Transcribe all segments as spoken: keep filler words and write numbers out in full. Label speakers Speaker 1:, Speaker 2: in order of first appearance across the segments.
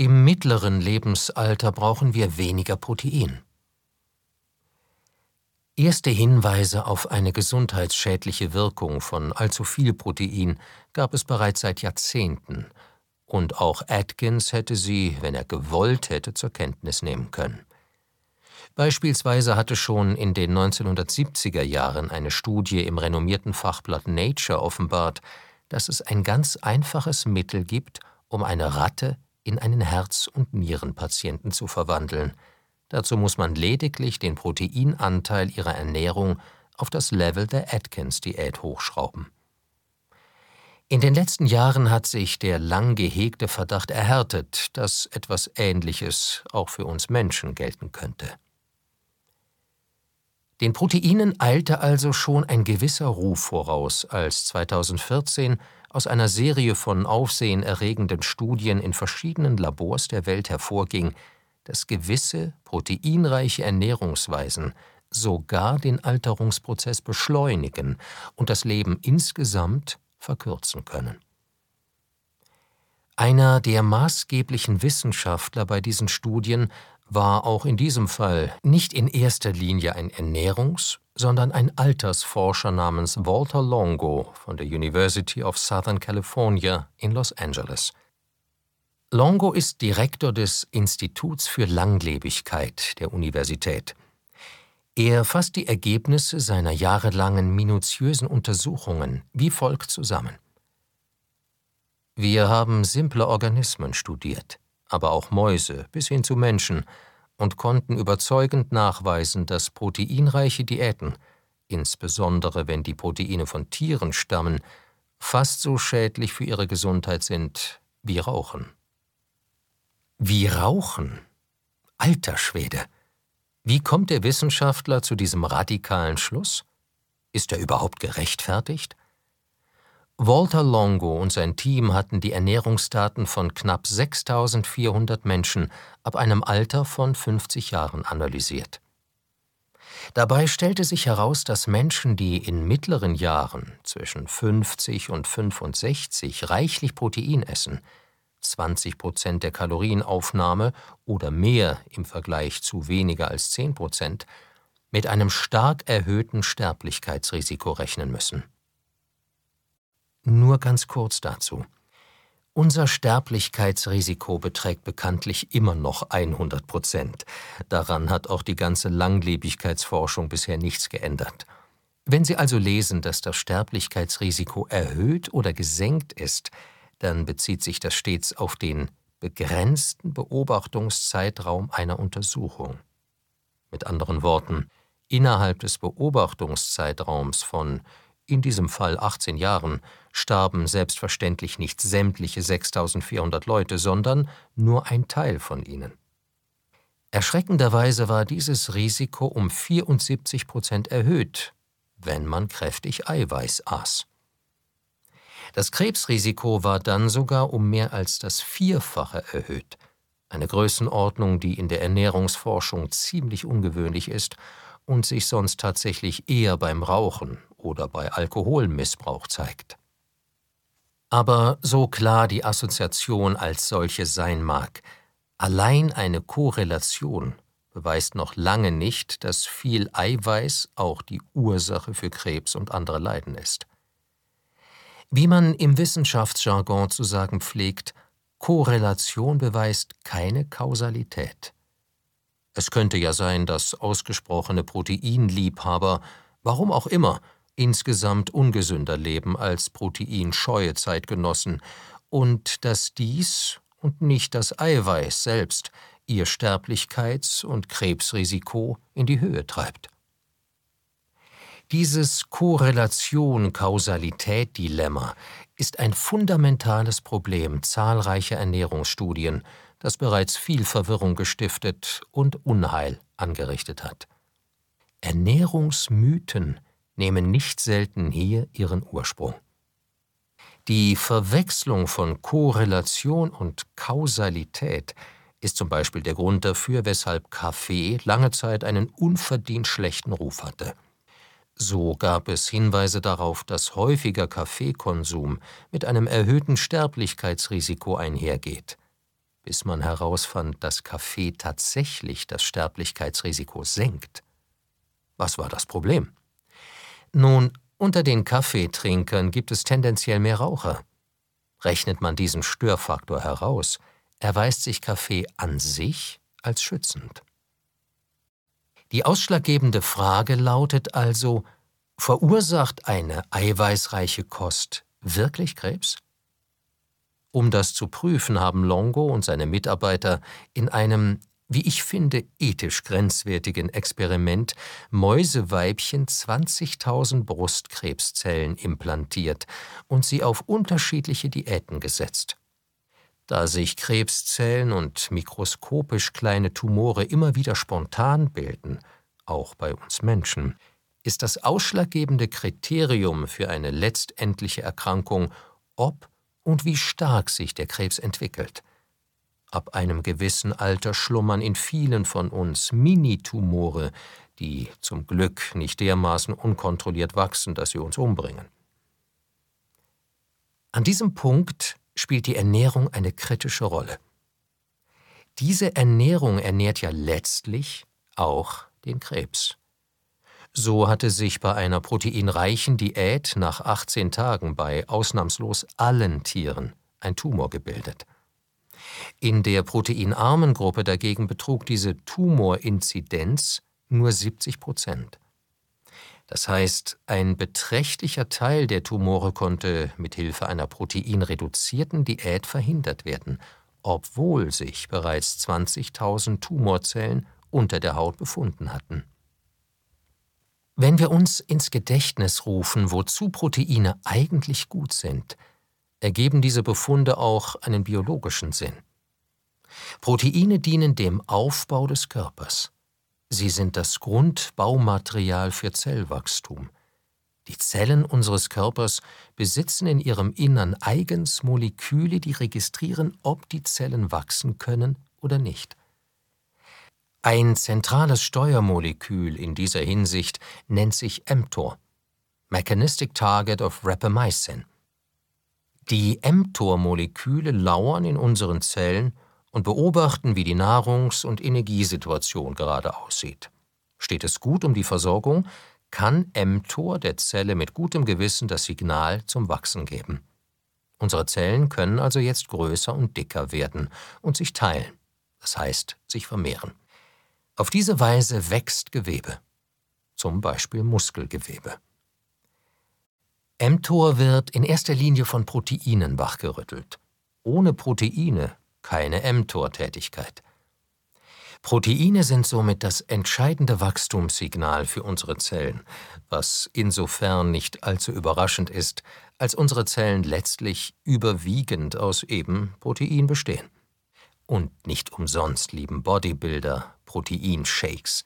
Speaker 1: Im mittleren Lebensalter brauchen wir weniger Protein. Erste Hinweise auf eine gesundheitsschädliche Wirkung von allzu viel Protein gab es bereits seit Jahrzehnten, und auch Atkins hätte sie, wenn er gewollt hätte, zur Kenntnis nehmen können. Beispielsweise hatte schon in den neunzehnhundertsiebziger Jahren eine Studie im renommierten Fachblatt Nature offenbart, dass es ein ganz einfaches Mittel gibt, um eine Ratte in einen Herz- und Nierenpatienten zu verwandeln. Dazu muss man lediglich den Proteinanteil ihrer Ernährung auf das Level der Atkins-Diät hochschrauben. In den letzten Jahren hat sich der lang gehegte Verdacht erhärtet, dass etwas Ähnliches auch für uns Menschen gelten könnte. Den Proteinen eilte also schon ein gewisser Ruf voraus, als zweitausendvierzehn aus einer Serie von aufsehenerregenden Studien in verschiedenen Labors der Welt hervorging, dass gewisse proteinreiche Ernährungsweisen sogar den Alterungsprozess beschleunigen und das Leben insgesamt verkürzen können. Einer der maßgeblichen Wissenschaftler bei diesen Studien war auch in diesem Fall nicht in erster Linie ein Ernährungs-, sondern ein Altersforscher namens Walter Longo von der University of Southern California in Los Angeles. Longo ist Direktor des Instituts für Langlebigkeit der Universität. Er fasst die Ergebnisse seiner jahrelangen minutiösen Untersuchungen wie folgt zusammen. Wir haben simple Organismen studiert, aber auch Mäuse bis hin zu Menschen, und konnten überzeugend nachweisen, dass proteinreiche Diäten, insbesondere wenn die Proteine von Tieren stammen, fast so schädlich für ihre Gesundheit sind wie Rauchen. Wie Rauchen? Alter Schwede! Wie kommt der Wissenschaftler zu diesem radikalen Schluss? Ist er überhaupt gerechtfertigt? Walter Longo und sein Team hatten die Ernährungsdaten von knapp sechstausendvierhundert Menschen ab einem Alter von fünfzig Jahren analysiert. Dabei stellte sich heraus, dass Menschen, die in mittleren Jahren zwischen fünfzig und fünfundsechzig reichlich Protein essen, zwanzig Prozent der Kalorienaufnahme oder mehr im Vergleich zu weniger als zehn Prozent, mit einem stark erhöhten Sterblichkeitsrisiko rechnen müssen. Nur ganz kurz dazu. Unser Sterblichkeitsrisiko beträgt bekanntlich immer noch hundert Prozent. Daran hat auch die ganze Langlebigkeitsforschung bisher nichts geändert. Wenn Sie also lesen, dass das Sterblichkeitsrisiko erhöht oder gesenkt ist, dann bezieht sich das stets auf den begrenzten Beobachtungszeitraum einer Untersuchung. Mit anderen Worten, innerhalb des Beobachtungszeitraums von in diesem Fall achtzehn Jahren starben selbstverständlich nicht sämtliche sechstausendvierhundert Leute, sondern nur ein Teil von ihnen. Erschreckenderweise war dieses Risiko um vierundsiebzig Prozent erhöht, wenn man kräftig Eiweiß aß. Das Krebsrisiko war dann sogar um mehr als das Vierfache erhöht, eine Größenordnung, die in der Ernährungsforschung ziemlich ungewöhnlich ist und sich sonst tatsächlich eher beim Rauchen oder bei Alkoholmissbrauch zeigt. Aber so klar die Assoziation als solche sein mag, allein eine Korrelation beweist noch lange nicht, dass viel Eiweiß auch die Ursache für Krebs und andere Leiden ist. Wie man im Wissenschaftsjargon zu sagen pflegt, Korrelation beweist keine Kausalität. Es könnte ja sein, dass ausgesprochene Proteinliebhaber, warum auch immer, insgesamt ungesünder leben als proteinscheue Zeitgenossen und dass dies und nicht das Eiweiß selbst ihr Sterblichkeits- und Krebsrisiko in die Höhe treibt. Dieses Korrelation-Kausalität-Dilemma ist ein fundamentales Problem zahlreicher Ernährungsstudien, das bereits viel Verwirrung gestiftet und Unheil angerichtet hat. Ernährungsmythen nehmen nicht selten hier ihren Ursprung. Die Verwechslung von Korrelation und Kausalität ist zum Beispiel der Grund dafür, weshalb Kaffee lange Zeit einen unverdient schlechten Ruf hatte. So gab es Hinweise darauf, dass häufiger Kaffeekonsum mit einem erhöhten Sterblichkeitsrisiko einhergeht. bis man herausfand, dass Kaffee tatsächlich das Sterblichkeitsrisiko senkt. Was war das Problem? Nun, unter den Kaffeetrinkern gibt es tendenziell mehr Raucher. Rechnet man diesen Störfaktor heraus, erweist sich Kaffee an sich als schützend. Die ausschlaggebende Frage lautet also: Verursacht eine eiweißreiche Kost wirklich Krebs? Um das zu prüfen, haben Longo und seine Mitarbeiter in einem, wie ich finde, ethisch grenzwertigen Experiment Mäuseweibchen zwanzigtausend Brustkrebszellen implantiert und sie auf unterschiedliche Diäten gesetzt. Da sich Krebszellen und mikroskopisch kleine Tumore immer wieder spontan bilden, auch bei uns Menschen, ist das ausschlaggebende Kriterium für eine letztendliche Erkrankung, ob und wie stark sich der Krebs entwickelt. Ab einem gewissen Alter schlummern in vielen von uns Minitumore, die zum Glück nicht dermaßen unkontrolliert wachsen, dass sie uns umbringen. An diesem Punkt spielt die Ernährung eine kritische Rolle. Diese Ernährung ernährt ja letztlich auch den Krebs. So hatte sich bei einer proteinreichen Diät nach achtzehn Tagen bei ausnahmslos allen Tieren ein Tumor gebildet. In der proteinarmen Gruppe dagegen betrug diese Tumorinzidenz nur siebzig Prozent. Das heißt, ein beträchtlicher Teil der Tumore konnte mit Hilfe einer proteinreduzierten Diät verhindert werden, obwohl sich bereits zwanzigtausend Tumorzellen unter der Haut befunden hatten. Wenn wir uns ins Gedächtnis rufen, wozu Proteine eigentlich gut sind, ergeben diese Befunde auch einen biologischen Sinn. Proteine dienen dem Aufbau des Körpers. Sie sind das Grundbaumaterial für Zellwachstum. Die Zellen unseres Körpers besitzen in ihrem Innern eigens Moleküle, die registrieren, ob die Zellen wachsen können oder nicht. Ein zentrales Steuermolekül in dieser Hinsicht nennt sich mTOR, Mechanistic Target of Rapamycin. Die mTOR-Moleküle lauern in unseren Zellen und beobachten, wie die Nahrungs- und Energiesituation gerade aussieht. Steht es gut um die Versorgung, kann mTOR der Zelle mit gutem Gewissen das Signal zum Wachsen geben. Unsere Zellen können also jetzt größer und dicker werden und sich teilen, das heißt sich vermehren. Auf diese Weise wächst Gewebe, zum Beispiel Muskelgewebe. mTOR wird in erster Linie von Proteinen wachgerüttelt. Ohne Proteine keine mTOR-Tätigkeit. Proteine sind somit das entscheidende Wachstumssignal für unsere Zellen, was insofern nicht allzu überraschend ist, als unsere Zellen letztlich überwiegend aus eben Protein bestehen. Und nicht umsonst lieben Bodybuilder Proteinshakes.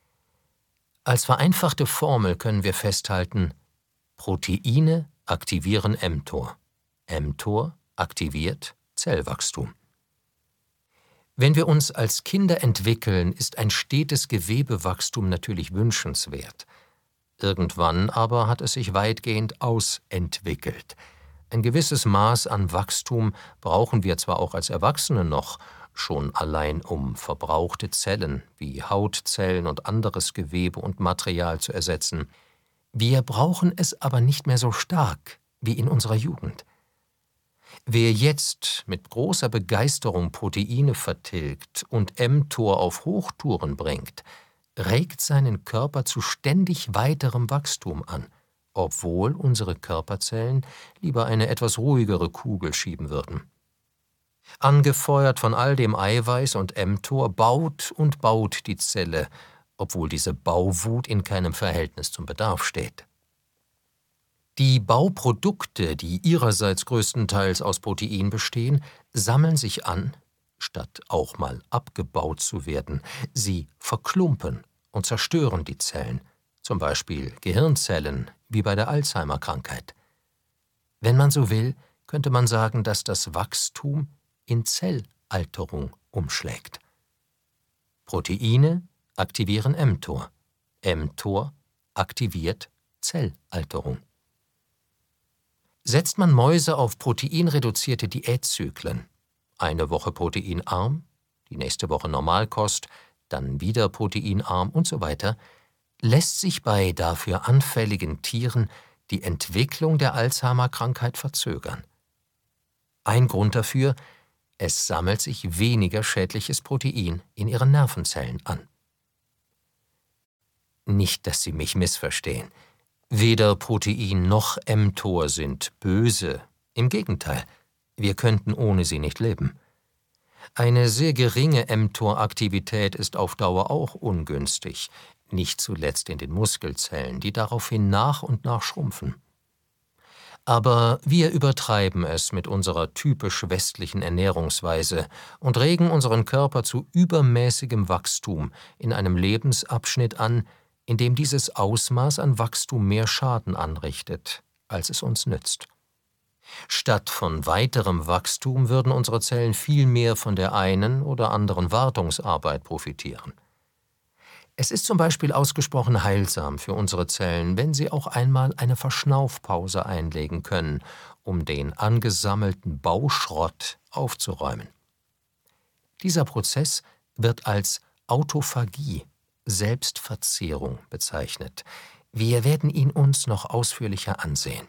Speaker 1: Als vereinfachte Formel können wir festhalten: Proteine aktivieren mTOR. mTOR aktiviert Zellwachstum. Wenn wir uns als Kinder entwickeln, ist ein stetes Gewebewachstum natürlich wünschenswert. Irgendwann aber hat es sich weitgehend ausentwickelt. Ein gewisses Maß an Wachstum brauchen wir zwar auch als Erwachsene noch, schon allein um verbrauchte Zellen wie Hautzellen und anderes Gewebe und Material zu ersetzen. Wir brauchen es aber nicht mehr so stark wie in unserer Jugend. Wer jetzt mit großer Begeisterung Proteine vertilgt und mTOR auf Hochtouren bringt, regt seinen Körper zu ständig weiterem Wachstum an, obwohl unsere Körperzellen lieber eine etwas ruhigere Kugel schieben würden. Angefeuert von all dem Eiweiß und mTOR baut und baut die Zelle, obwohl diese Bauwut in keinem Verhältnis zum Bedarf steht. Die Bauprodukte, die ihrerseits größtenteils aus Protein bestehen, sammeln sich an, statt auch mal abgebaut zu werden. Sie verklumpen und zerstören die Zellen, zum Beispiel Gehirnzellen, wie bei der Alzheimer-Krankheit. Wenn man so will, könnte man sagen, dass das Wachstum in Zellalterung umschlägt. Proteine aktivieren mTOR. mTOR aktiviert Zellalterung. Setzt man Mäuse auf proteinreduzierte Diätzyklen, Eine Woche proteinarm, die nächste Woche Normalkost, dann wieder proteinarm und so weiter, lässt sich bei dafür anfälligen Tieren die Entwicklung der Alzheimer-Krankheit verzögern. Ein Grund dafür: es sammelt sich weniger schädliches Protein in ihren Nervenzellen an. Nicht, dass Sie mich missverstehen. Weder Protein noch mTOR sind böse. Im Gegenteil, wir könnten ohne sie nicht leben. Eine sehr geringe mTOR-Aktivität ist auf Dauer auch ungünstig, nicht zuletzt in den Muskelzellen, die daraufhin nach und nach schrumpfen. Aber wir übertreiben es mit unserer typisch westlichen Ernährungsweise und regen unseren Körper zu übermäßigem Wachstum in einem Lebensabschnitt an, in dem dieses Ausmaß an Wachstum mehr Schaden anrichtet, als es uns nützt. Statt von weiterem Wachstum würden unsere Zellen viel mehr von der einen oder anderen Wartungsarbeit profitieren. Es ist zum Beispiel ausgesprochen heilsam für unsere Zellen, wenn sie auch einmal eine Verschnaufpause einlegen können, um den angesammelten Bauschrott aufzuräumen. Dieser Prozess wird als Autophagie, Selbstverzehrung, bezeichnet. Wir werden ihn uns noch ausführlicher ansehen.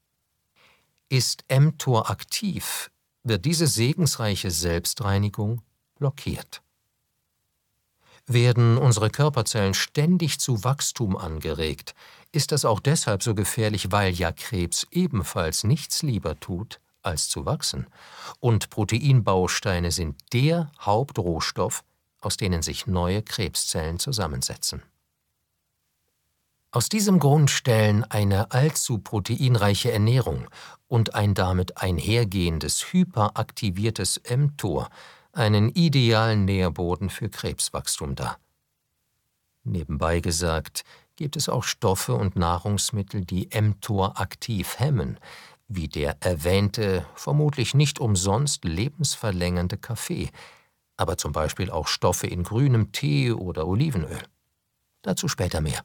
Speaker 1: Ist mTOR aktiv, wird diese segensreiche Selbstreinigung blockiert. Werden unsere Körperzellen ständig zu Wachstum angeregt, ist das auch deshalb so gefährlich, weil ja Krebs ebenfalls nichts lieber tut, als zu wachsen. Und Proteinbausteine sind der Hauptrohstoff, aus denen sich neue Krebszellen zusammensetzen. Aus diesem Grund stellen eine allzu proteinreiche Ernährung und ein damit einhergehendes hyperaktiviertes mTOR einen idealen Nährboden für Krebswachstum dar. Nebenbei gesagt, gibt es auch Stoffe und Nahrungsmittel, die mTOR aktiv hemmen, wie der erwähnte, vermutlich nicht umsonst lebensverlängernde Kaffee, aber zum Beispiel auch Stoffe in grünem Tee oder Olivenöl. Dazu später mehr.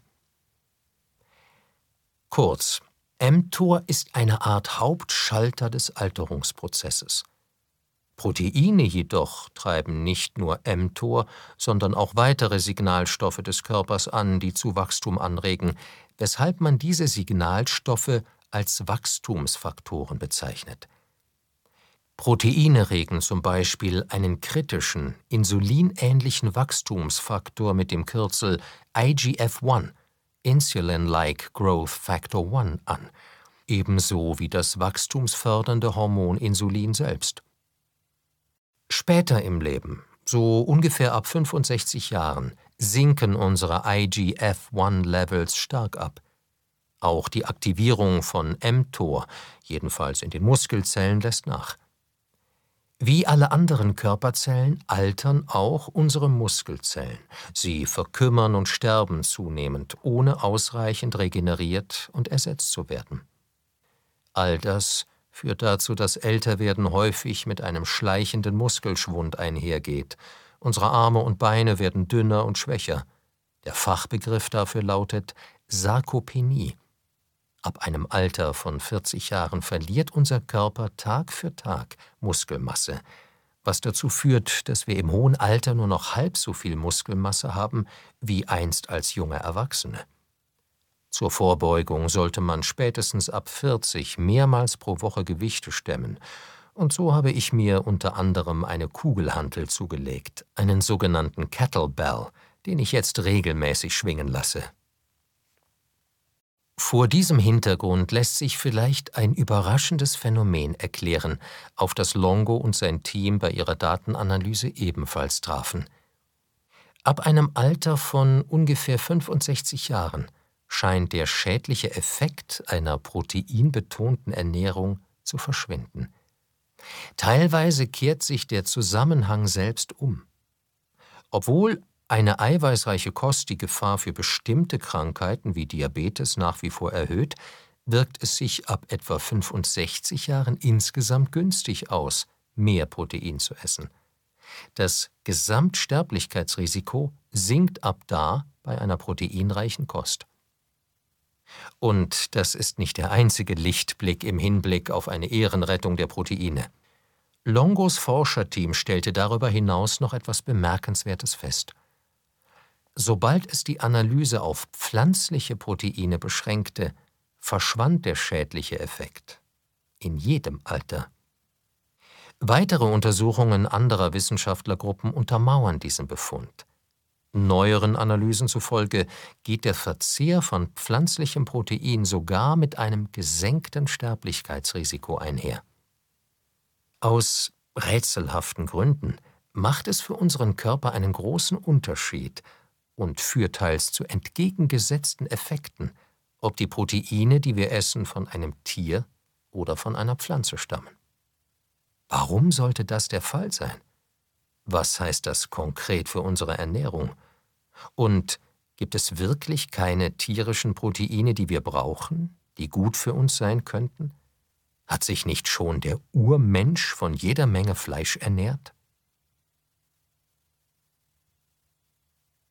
Speaker 1: Kurz, mTOR ist eine Art Hauptschalter des Alterungsprozesses. Proteine jedoch treiben nicht nur mTOR, sondern auch weitere Signalstoffe des Körpers an, die zu Wachstum anregen, weshalb man diese Signalstoffe als Wachstumsfaktoren bezeichnet. Proteine regen zum Beispiel einen kritischen, insulinähnlichen Wachstumsfaktor mit dem Kürzel I G F eins, Insulin-like Growth Factor eins, an, ebenso wie das wachstumsfördernde Hormon Insulin selbst. Später im Leben, so ungefähr ab fünfundsechzig Jahren, sinken unsere I G F eins Levels stark ab. Auch die Aktivierung von mTOR, jedenfalls in den Muskelzellen, lässt nach. Wie alle anderen Körperzellen altern auch unsere Muskelzellen. Sie verkümmern und sterben zunehmend, ohne ausreichend regeneriert und ersetzt zu werden. All das führt dazu, dass Älterwerden häufig mit einem schleichenden Muskelschwund einhergeht. Unsere Arme und Beine werden dünner und schwächer. Der Fachbegriff dafür lautet Sarkopenie. Ab einem Alter von vierzig Jahren verliert unser Körper Tag für Tag Muskelmasse, was dazu führt, dass wir im hohen Alter nur noch halb so viel Muskelmasse haben wie einst als junge Erwachsene. Zur Vorbeugung sollte man spätestens ab vierzig mehrmals pro Woche Gewichte stemmen, und so habe ich mir unter anderem eine Kugelhantel zugelegt, einen sogenannten Kettlebell, den ich jetzt regelmäßig schwingen lasse. Vor diesem Hintergrund lässt sich vielleicht ein überraschendes Phänomen erklären, auf das Longo und sein Team bei ihrer Datenanalyse ebenfalls trafen. Ab einem Alter von ungefähr fünfundsechzig Jahren scheint der schädliche Effekt einer proteinbetonten Ernährung zu verschwinden. Teilweise kehrt sich der Zusammenhang selbst um. Obwohl eine eiweißreiche Kost die Gefahr für bestimmte Krankheiten wie Diabetes nach wie vor erhöht, wirkt es sich ab etwa fünfundsechzig Jahren insgesamt günstig aus, mehr Protein zu essen. Das Gesamtsterblichkeitsrisiko sinkt ab da bei einer proteinreichen Kost. Und das ist nicht der einzige Lichtblick im Hinblick auf eine Ehrenrettung der Proteine. Longos Forscherteam stellte darüber hinaus noch etwas Bemerkenswertes fest. Sobald es die Analyse auf pflanzliche Proteine beschränkte, verschwand der schädliche Effekt. In jedem Alter. Weitere Untersuchungen anderer Wissenschaftlergruppen untermauern diesen Befund. Neueren Analysen zufolge geht der Verzehr von pflanzlichem Protein sogar mit einem gesenkten Sterblichkeitsrisiko einher. Aus rätselhaften Gründen macht es für unseren Körper einen großen Unterschied und führt teils zu entgegengesetzten Effekten, ob die Proteine, die wir essen, von einem Tier oder von einer Pflanze stammen. Warum sollte das der Fall sein? Was heißt das konkret für unsere Ernährung? Und gibt es wirklich keine tierischen Proteine, die wir brauchen, die gut für uns sein könnten? Hat sich nicht schon der Urmensch von jeder Menge Fleisch ernährt?